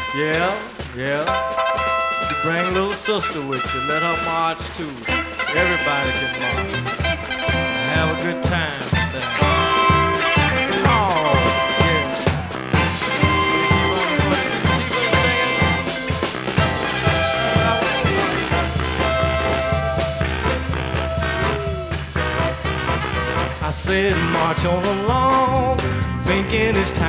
Yeah, yeah. You bring little sister with you. Let her march too. Everybody can march. Have a good time. Then. Oh, yeah. I said march on along, thinking it's time.